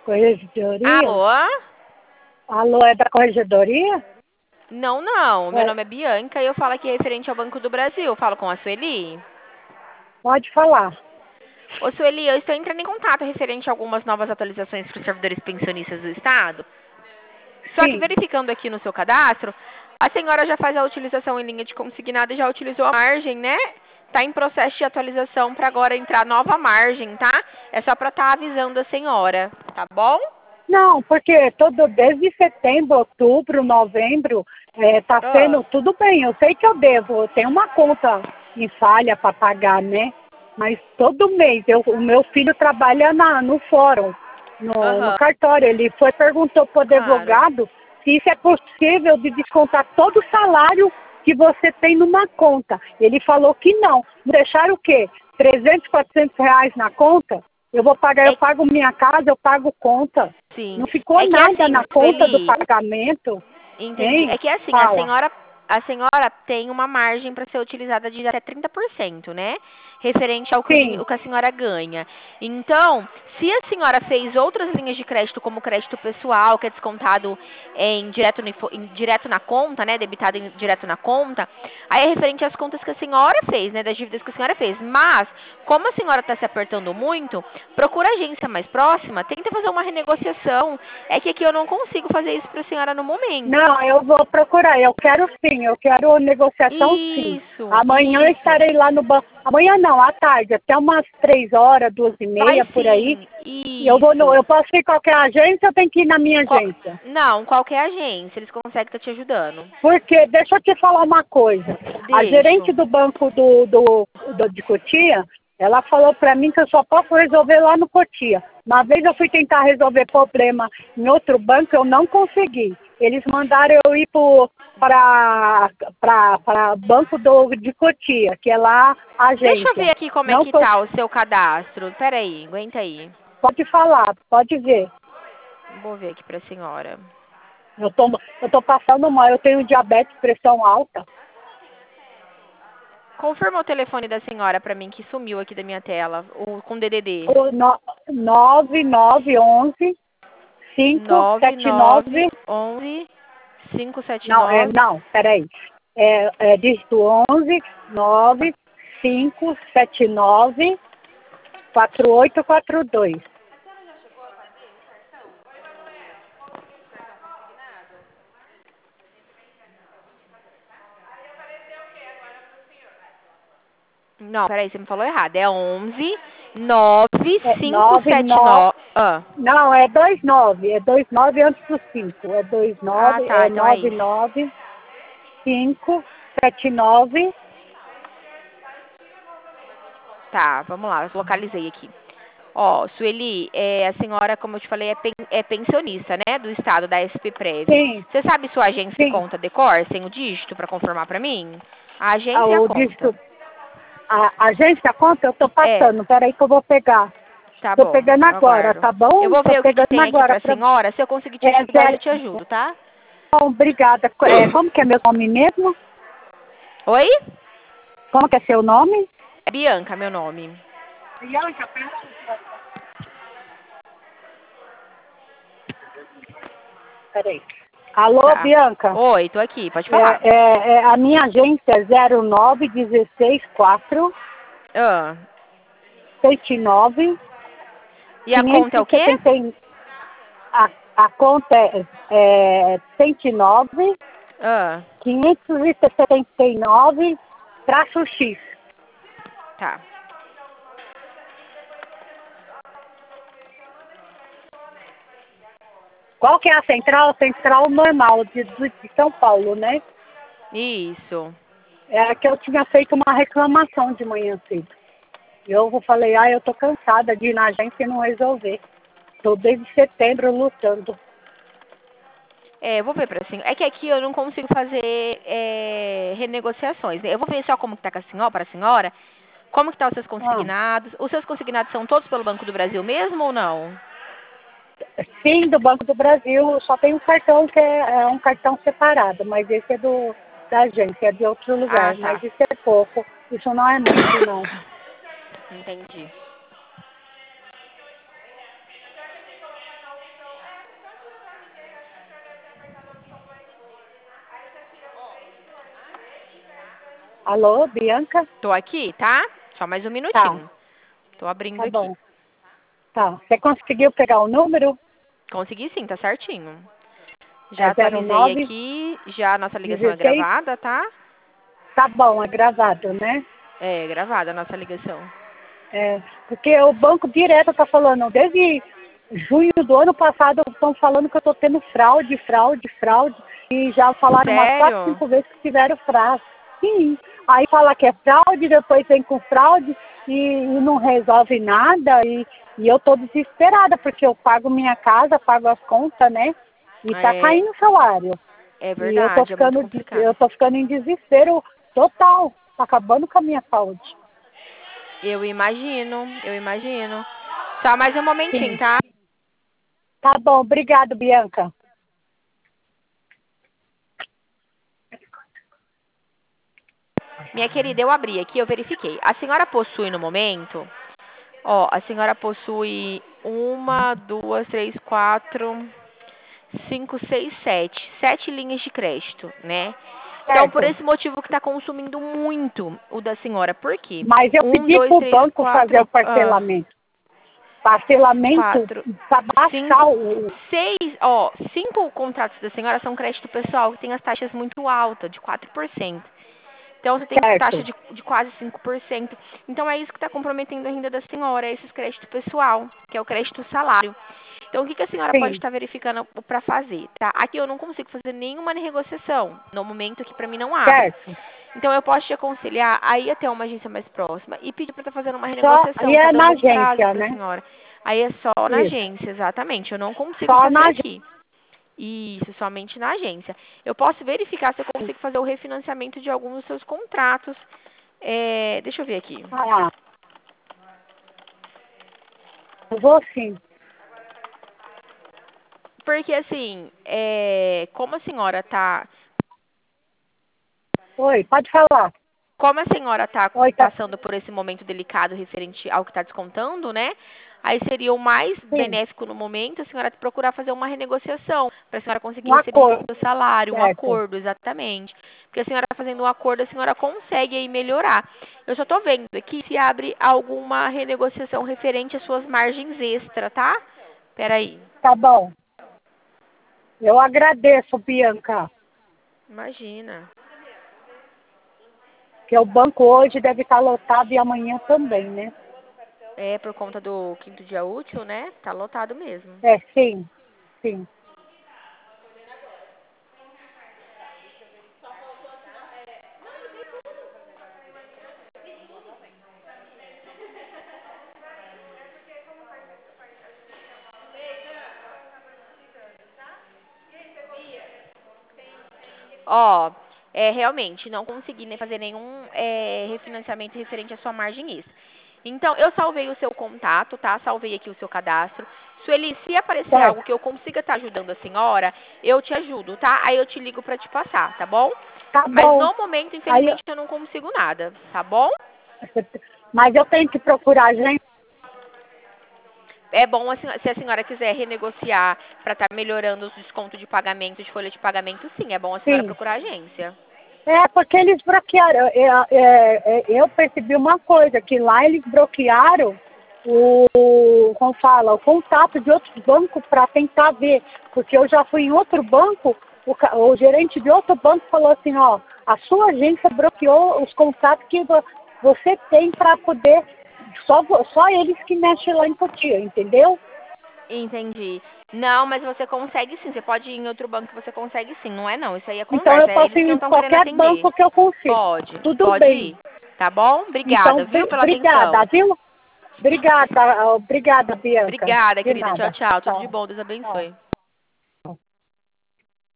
Corregedoria? Alô? Alô, é da corregedoria? Não, não. Meu É, nome é Bianca e eu falo aqui referente ao Banco do Brasil. Eu falo com a Sueli. pode falar. Ô, Sueli, eu estou entrando em contato referente a algumas novas atualizações para os servidores pensionistas do Estado. Só que Sim. verificando aqui no seu cadastro, a senhora já faz a utilização em linha de consignado e já utilizou a margem, né? Tá em processo de atualização para agora entrar nova margem, tá? É só para estar avisando a senhora, tá bom? Não, porque desde setembro, outubro, novembro, tá Ah, sendo tudo bem. Eu sei que eu devo, eu tenho uma conta em falha para pagar, né? Mas todo mês, o meu filho trabalha no fórum, no aham, cartório. Ele perguntou para o claro. advogado se isso é possível de descontar todo o salário que você tem numa conta. Ele falou que não. Deixaram o quê? 300, 400 reais na conta? Eu vou pagar, eu É, pago minha casa, eu pago conta. sim. Não ficou É que nada assim, na conta do Sueli, pagamento, entendi. hein? É que assim, Fala. a senhora tem uma margem para ser utilizada de até 30%, né? Referente ao que, Sim, o que a senhora ganha. Então, se a senhora fez outras linhas de crédito, como crédito pessoal, que é descontado direto na conta, né? Debitado direto na conta, aí é referente às contas que a senhora fez, né? Das dívidas que a senhora fez. Mas, como a senhora está se apertando muito, procura a agência mais próxima, tenta fazer uma renegociação. É que aqui eu não consigo fazer isso para a senhora no momento. não, eu vou procurar. Eu quero sim, eu quero negociação sim. Isso, Amanhã eu isso. estarei lá no banco. Amanhã não, à tarde, até umas 3 horas, 2h30, Vai por aí. sim, E eu vou isso. eu posso ir em qualquer agência, eu tenho que ir na minha Qual- agência. Não, qualquer agência, eles conseguem estar te ajudando. Porque, deixa eu te falar uma coisa. A gerente Deixo. do banco de Cotia, ela falou para mim que eu só posso resolver lá no Cotia. Uma vez eu fui tentar resolver problema em outro banco, eu não consegui. Eles mandaram eu ir para banco de Cotia, que é lá a Deixa eu ver agência. aqui como é Não que foi, tá o seu cadastro. Pera aí, aguenta aí. pode falar, pode ver. Vou ver aqui pra senhora. Eu tô passando mal, eu tenho diabetes, pressão alta. Confirma o telefone da senhora pra mim que sumiu aqui da minha tela, o com DDD. O 9911 579. 9911 Não, 579. não, peraí. Dígito 11 9 579 4842. Não, peraí, você me falou errado. É 11 9 9, 9. 579. Ah, Não, é 29. É 29 antes do 5. É ah, 29, tá, é então é 9 isso. 9 5 7 9. Tá, vamos lá, eu localizei aqui. Ó, Sueli, a senhora, como eu te falei, é pensionista, né, do estado da SP-Prev. Sim, Você sabe sua agência e sim. conta decor, sem o dígito, pra confirmar pra mim? A Ah, agência e a o conta. dígito, a agência conta, eu tô É, passando. Peraí que eu vou pegar. tá Tô bom, pegando eu agora, aguardo. tá Eu bom? vou Tô ver o que que pegando tem aqui agora. pra senhora. Se eu conseguir te É ajudar, eu zero. te ajudo, tá? Bom, obrigada. Como que é meu nome mesmo? Oi? Como que é seu nome? É Bianca, meu nome. Bianca, peraí. Peraí. Alô, Tá. Bianca? Oi, tô aqui, pode falar. A minha agência é 09164 Ah, 79 e a conta é o quê? 570. A conta é 109 Ah, 579 traço X. tá. Qual que é a central? Central normal de São Paulo, né? Isso. É que eu tinha feito uma reclamação de manhã cedo. Eu falei, eu tô cansada de ir na agência e não resolver. Tô desde setembro lutando. É, eu vou ver pra senhora. É que aqui eu não consigo fazer renegociações, né? Eu vou ver só como que tá com a senhora, pra senhora. Como que tá os seus Ah, consignados? Os seus consignados são todos pelo Banco do Brasil mesmo ou não? sim, do Banco do Brasil, só tem um cartão que é um cartão separado, mas esse é da agência, é de outro Ah, lugar. Mas tá. isso é pouco, isso não é muito, não. Entendi. Alô, Bianca? Tô aqui, tá? Só mais um Tá, minutinho. Tô abrindo tá aqui. bom. Tá. Você conseguiu pegar o número? Consegui sim, tá certinho. É Já atualizei 09 aqui, já a nossa ligação é 16? gravada, tá? Tá bom, é gravado, né? É, gravada a nossa ligação. É, porque o banco direto tá falando, desde junho do ano passado, estão falando que eu tô tendo fraude, e já falaram umas 4, Sério? 5 vezes que tiveram fraude. Sim. Aí fala que é fraude, depois vem com fraude e não resolve nada, e eu tô desesperada, porque eu pago minha casa, pago as contas, né? E tá É, caindo o salário. é E verdade, é muito complicado. eu tô ficando em desespero total. Tá acabando com a minha saúde. Eu imagino, eu imagino. Só mais um momentinho, Sim. tá? Tá bom, obrigado, Bianca. Minha querida, eu abri aqui, eu verifiquei. A senhora possui no momento, ó, a senhora possui uma, duas, três, quatro, cinco, seis, sete. Sete linhas de crédito, né? Então, por Certo. esse motivo que está consumindo muito o da senhora. Por quê? Mas eu Um, pedi dois, pro três, banco fazer o quatro, parcelamento. Parcelamento quatro, para baixar cinco, o. seis, ó, cinco contratos da senhora são crédito pessoal que tem as taxas muito altas, de 4%. Então, você tem taxa Certo. de quase 5%. Então, é isso que está comprometendo a renda da senhora, é esses crédito pessoal, que é o crédito salário. Então, o que a senhora pode Sim. estar verificando para fazer, tá? Aqui eu não consigo fazer nenhuma negociação. No momento aqui, para mim, não abre. Certo. Então, eu posso te aconselhar a ir até uma agência mais próxima e pedir para estar fazendo uma Só. E renegociação, tá é na dando um prazo agência, para a né? senhora. Aí é só na Isso. agência, exatamente. Eu não consigo Só fazer na agência. aqui. Isso, somente na agência. Eu posso verificar se eu consigo fazer o refinanciamento de alguns dos seus contratos. Deixa eu ver aqui. Ah, eu vou sim. Porque assim, como a senhora tá. Oi, pode falar. Como a senhora está Oi, tá. passando por esse momento delicado referente ao que está descontando, né? Aí seria o mais Sim. benéfico no momento a senhora procurar fazer uma renegociação, para a senhora conseguir Um receber o acordo. seu salário, um Certo. acordo, exatamente. Porque a senhora fazendo um acordo, a senhora consegue aí melhorar. Eu só estou vendo aqui se abre alguma renegociação referente às suas margens extra, tá? Peraí. Tá bom. Eu agradeço, Bianca. Imagina. Que o banco hoje deve estar lotado e amanhã também, né? É por conta do quinto dia útil, né? Tá lotado mesmo. É, sim. Sim. Ó, realmente, não consegui fazer nenhum refinanciamento referente à sua margem extra. Então, eu salvei o seu contato, tá? Salvei aqui o seu cadastro. Sueli, se aparecer algo Certo. que eu consiga estar ajudando a senhora, eu te ajudo, tá? Aí eu te ligo pra te passar, tá bom? Tá Mas bom. no momento, Aí, infelizmente, eu não consigo nada, tá bom? mas eu tenho que procurar gente. É bom, se a senhora quiser renegociar para estar melhorando os descontos de pagamento, de folha de pagamento, sim, é bom a senhora Sim. procurar a agência. É, porque eles bloquearam. Eu percebi uma coisa, que lá eles bloquearam como fala, o contato de outros bancos para tentar ver. Porque eu já fui em outro banco, o gerente de outro banco falou assim, ó, a sua agência bloqueou os contatos que você tem para poder, só eles que mexem lá em Cotia, entendeu? Entendi. Não, mas você consegue sim. Você pode ir em outro banco que você consegue sim. Não é não. Isso aí é Então eu conversa. É posso eles que ir não em estão querendo qualquer atender. banco que eu consigo. Pode. Tudo Pode bem. ir. Tá bom? Então, Obrigada, viu, pela obrigada, atenção. viu? Obrigada, Bianca. Obrigada, De querida. Tchau, nada. tchau. Tudo de Tchau. bom. Deus Tchau. abençoe.